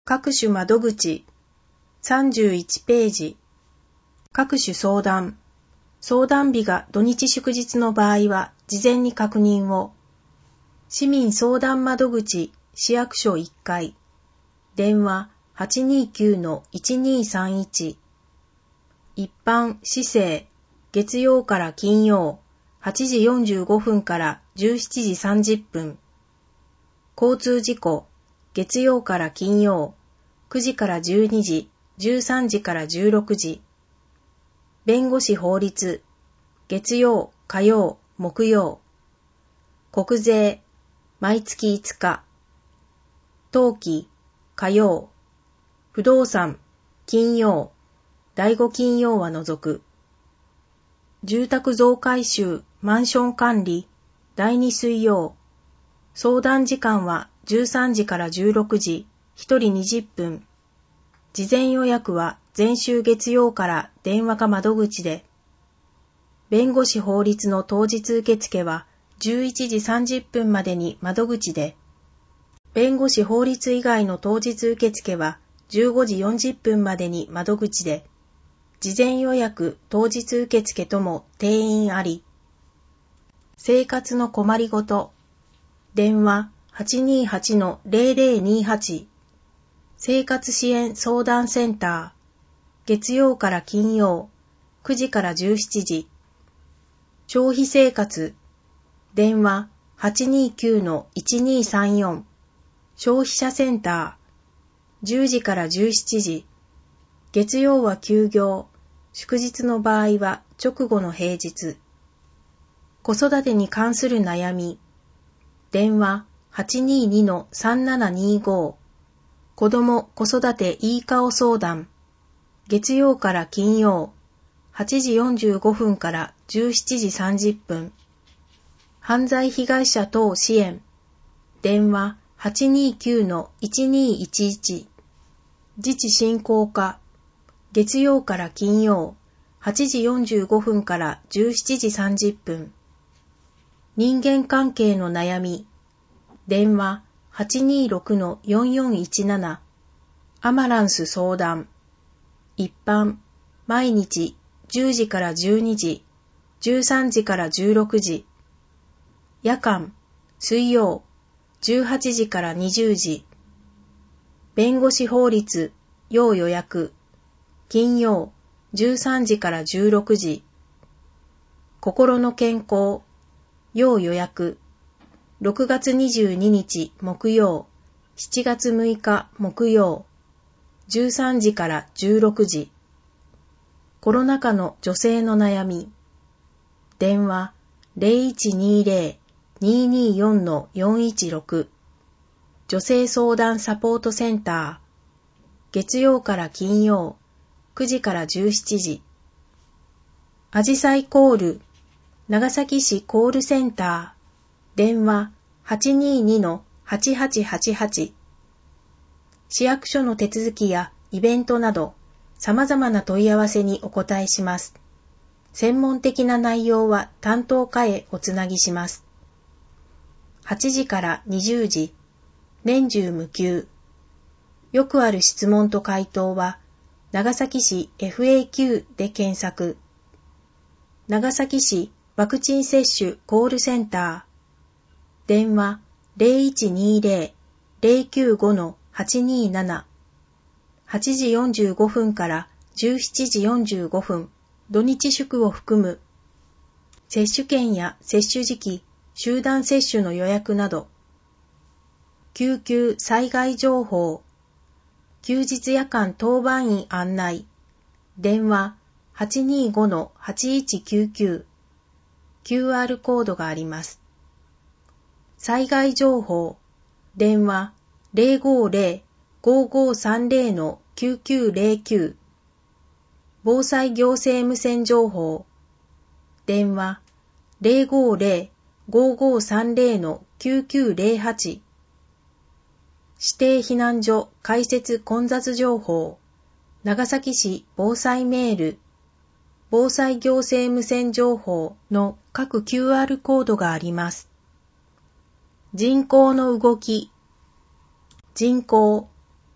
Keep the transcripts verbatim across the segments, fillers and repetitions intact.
各種窓口さんじゅういちページ。各種相談。相談日が土日祝日の場合は事前に確認を。市民相談窓口市役所いっかい。電話 はちにーきゅうのいちにーさんいち。一般市政月曜から金曜はちじよんじゅうごふんからじゅうしちじさんじゅっぷん。交通事故月曜から金曜くじからじゅうにじ、じゅうさんじからじゅうろくじ。弁護士法律月曜、火曜、木曜。国税毎月いつか。登記火曜。不動産金曜。だいご金曜は除く。住宅増改修マンション管理だいに水曜。相談時間はじゅうさんじからじゅうろくじ、ひとりにじゅっぷん。事前予約は前週月曜から電話か窓口で。弁護士法律の当日受付はじゅういちじさんじゅっぷんまでに窓口で。弁護士法律以外の当日受付はじゅうごじよんじゅっぷんまでに窓口で。事前予約当日受付とも定員あり。生活の困りごと。電話 はちにーはちのゼロゼロにーはち。生活支援相談センター。月曜から金曜くじからじゅうしちじ。消費生活。電話 はちにーきゅうのいちにーさんよん。消費者センター。じゅうじからじゅうしちじ。月曜は休業。祝日の場合は直後の平日。子育てに関する悩み。電話 はちにーにのさんななにーご。子ども子育ていい顔相談。月曜から金曜はちじよんじゅうごふんからじゅうしちじさんじゅっぷん。犯罪被害者等支援。電話 はちにーきゅうのいちにーいちいち。自治振興課。月曜から金曜はちじよんじゅうごふんからじゅうしちじさんじゅっぷん。人間関係の悩み。電話 はちにーろくのよんよんいちなな。アマランス相談。一般毎日じゅうじからじゅうにじ、じゅうさんじからじゅうろくじ。夜間水曜じゅうはちじからにじゅうじ。弁護士法律要予約。金曜じゅうさんじからじゅうろくじ。心の健康要予約。ろくがつにじゅうににち木曜しちがつむいか木曜じゅうさんじからじゅうろくじ。コロナ禍の女性の悩み。電話 ゼロいちにーゼロ にーにーよんのよんいちろく。女性相談サポートセンター。月曜から金曜くじからじゅうしちじ。あじさいコール長崎市コールセンター。電話 はちにーにのはちはちはちはち。市役所の手続きやイベントなど様々な問い合わせにお答えします。専門的な内容は担当課へおつなぎします。はちじからにじゅうじ。年中無休。よくある質問と回答は長崎市 エフエーキュー で検索。長崎市ワクチン接種コールセンター。電話 ゼロいちにーゼロ ゼロきゅうごのはちにーなな。はちじよんじゅうごふんからじゅうしちじよんじゅうごふん。土日祝を含む。接種券や接種時期、集団接種の予約など。救急災害情報。休日夜間当番員案内。電話 はちにーごのはちいちきゅうきゅう。キューアール コードがあります。災害情報。電話 ゼロごゼロ ごごさんゼロのきゅうきゅうゼロきゅう。防災行政無線情報。電話 ゼロごゼロ ごごさんゼロのきゅうきゅうゼロはち。指定避難所開設混雑情報。長崎市防災メール。防災行政無線情報の各 キューアール コードがあります。人口の動き。人口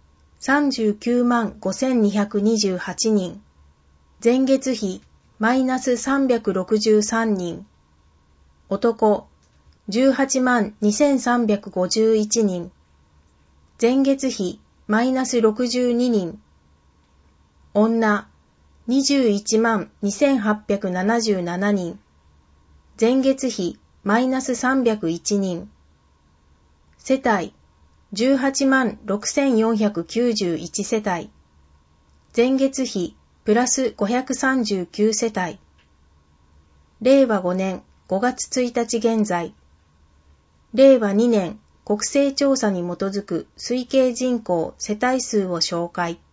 さんじゅうきゅうまんごせんにひゃくにじゅうはちにん。前月比マイナスさんびゃくろくじゅうさんにん。男じゅうはちまんにせんさんびゃくごじゅういちにん。前月比マイナスろくじゅうににん。女にじゅういちまんにせんはっぴゃくななじゅうななにん。前月比マイナスさんびゃくいちにん。世帯じゅうはちまんろくせんよんひゃくきゅうじゅういちせたい。前月比プラスごひゃくさんじゅうきゅうせたい。れいわごねんごがつついたち現在。れいわにねん国勢調査に基づく推計人口世帯数を紹介。